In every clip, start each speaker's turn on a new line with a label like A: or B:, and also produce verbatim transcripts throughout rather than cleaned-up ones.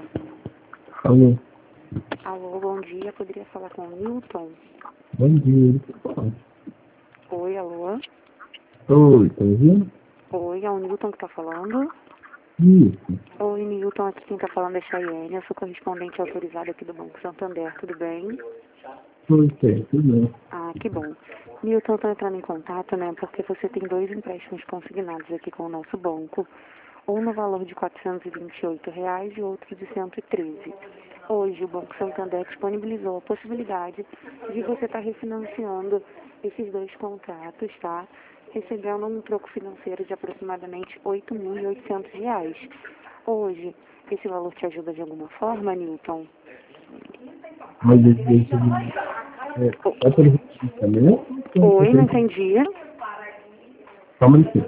A: Alô.
B: Alô, bom dia. Poderia falar com o Newton?
A: Bom dia. Por favor.
B: Oi, alô?
A: Oi, tá ouvindo?
B: Oi, é o Newton que tá falando?
A: Isso.
B: Oi, Newton, aqui quem tá falando é Chayenne. Eu sou correspondente autorizada aqui do Banco Santander, tudo bem?
A: Oi, certo, tudo bem.
B: Ah, que bom. Newton, tô entrando em contato, né, porque você tem dois empréstimos consignados aqui com o nosso banco. Um no valor de quatrocentos e vinte e oito reais e outro de cento e treze. Hoje, o Banco Santander disponibilizou a possibilidade de você estar refinanciando esses dois contratos, tá? Recebendo um troco financeiro de aproximadamente oito mil e oitocentos reais. Hoje, esse valor te ajuda de alguma forma, Newton?
A: Mas esse deixa de... É, é pelo refinanciamento?
B: Oi, não entendi.
A: Só um minutinho.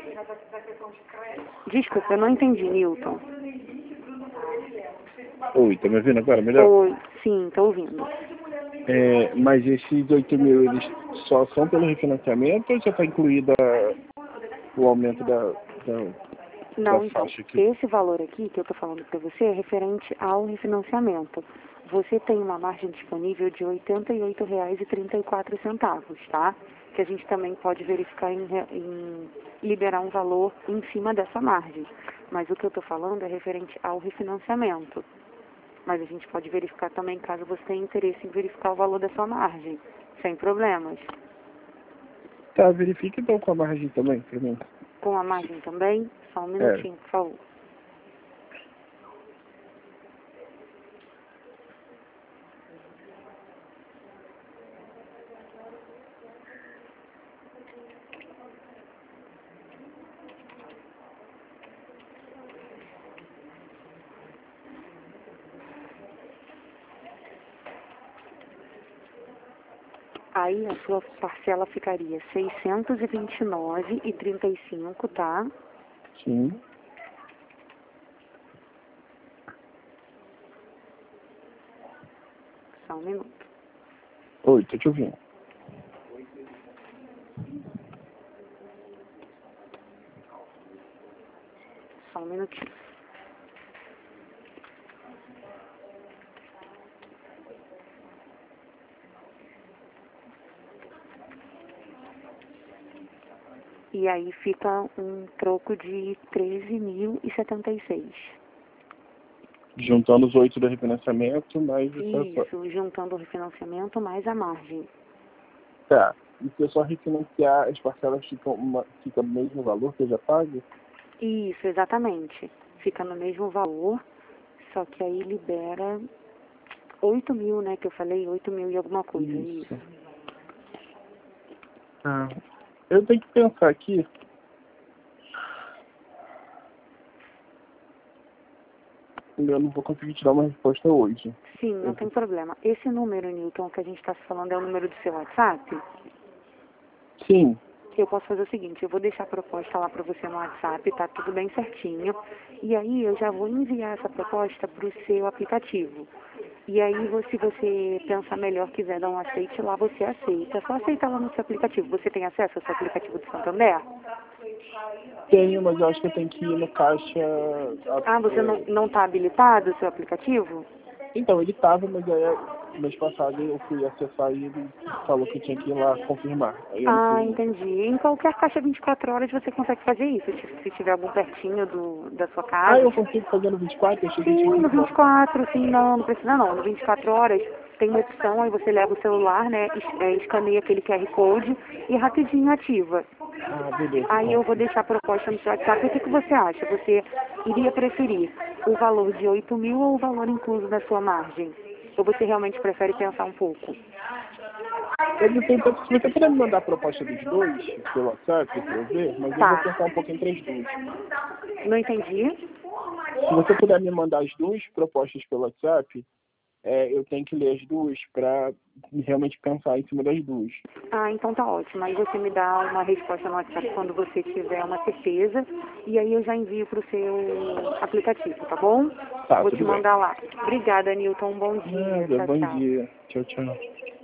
B: Desculpa, eu não entendi, Newton.
C: Oi, tá me ouvindo agora melhor?
B: Oi, sim, tô ouvindo.
C: É, mas esses oito mil, eles só são pelo refinanciamento ou já está incluído a- o aumento da, da,
B: Não,
C: da
B: então,
C: faixa aqui?
B: esse valor aqui que eu tô falando para você é referente ao refinanciamento. Você tem uma margem disponível de oitenta e oito reais e trinta e quatro centavos, tá? Que a gente também pode verificar em, re- em liberar um valor em cima dessa margem. Mas o que eu tô falando é referente ao refinanciamento. Mas a gente pode verificar também caso você tenha interesse em verificar o valor da sua margem, sem problemas.
C: Tá, verifica então com a margem também para mim.
B: Com a margem também, só um
C: É.
B: minutinho, por favor. Aí a sua parcela ficaria seiscentos e vinte e nove reais e trinta e cinco, tá?
C: Sim.
B: Só um minuto.
C: Oi, tô te ouvindo.
B: Só um minutinho. E aí fica um troco de treze mil e setenta e seis.
C: Juntando os oito do refinanciamento, mais essa...
B: Isso, juntando o refinanciamento mais a margem.
C: Tá. E se eu só refinanciar, as parcelas ficam, uma, fica no mesmo valor que eu já pago?
B: Isso, exatamente. Fica no mesmo valor, só que aí libera oito mil, né? Que eu falei, oito mil e alguma coisa,
C: Isso.
B: isso.
C: Ah, eu tenho que pensar aqui. Eu não vou conseguir te dar uma resposta hoje.
B: Sim, não tem problema. Esse número, Newton, que a gente está falando é o número do seu WhatsApp?
C: Sim.
B: Eu posso fazer o seguinte, eu vou deixar a proposta lá para você no WhatsApp, tá tudo bem certinho. E aí eu já vou enviar essa proposta para o seu aplicativo. E aí, vo- se você pensar melhor, quiser dar um aceite lá, você aceita. É só aceitar lá no seu aplicativo. Você tem acesso ao seu aplicativo do Santander?
C: Tenho, mas eu acho que eu tenho que ir no caixa.
B: Ah, você não, não está habilitado o seu aplicativo?
C: Então, ele estava, mas aí, mês passado eu fui acessar e ele falou que eu tinha que ir lá confirmar. Aí eu não
B: Ah,
C: fui.
B: entendi. Em qualquer caixa vinte e quatro horas você consegue fazer isso, se se tiver algum pertinho do, da sua
C: Ah,
B: casa.
C: eu consigo fazer no vinte e quatro? Eu achei que
B: Sim,
C: tinha que
B: no
C: ir lá.
B: vinte e quatro, sim, não, não precisa não. No vinte e quatro horas tem uma opção, aí você leva o celular, né, es- é, escaneia aquele Q R Code e rapidinho ativa.
C: Ah, beleza.
B: Aí
C: Então.
B: eu vou deixar a proposta no seu WhatsApp. O que, que você acha? Você iria preferir o valor de oito mil ou o valor incluso da sua margem? Ou você realmente prefere pensar um pouco?
C: Eu tenho, se você puder me mandar a proposta dos dois pelo WhatsApp para eu ver, mas eu vou
B: Tá,
C: pensar um pouco entre as duas.
B: não entendi.
C: Se você puder me mandar as duas propostas pelo WhatsApp, é, eu tenho que ler as duas para realmente pensar em cima das duas.
B: Ah, então tá ótimo. Aí você me dá uma resposta no WhatsApp quando você tiver uma certeza. E aí eu já envio pro seu aplicativo, tá bom?
C: Tá,
B: Vou te
C: tudo bem.
B: mandar lá. Obrigada, Nilton. Um bom dia.
C: Nada,
B: Tchau,
C: bom
B: tchau.
C: dia. Tchau, tchau.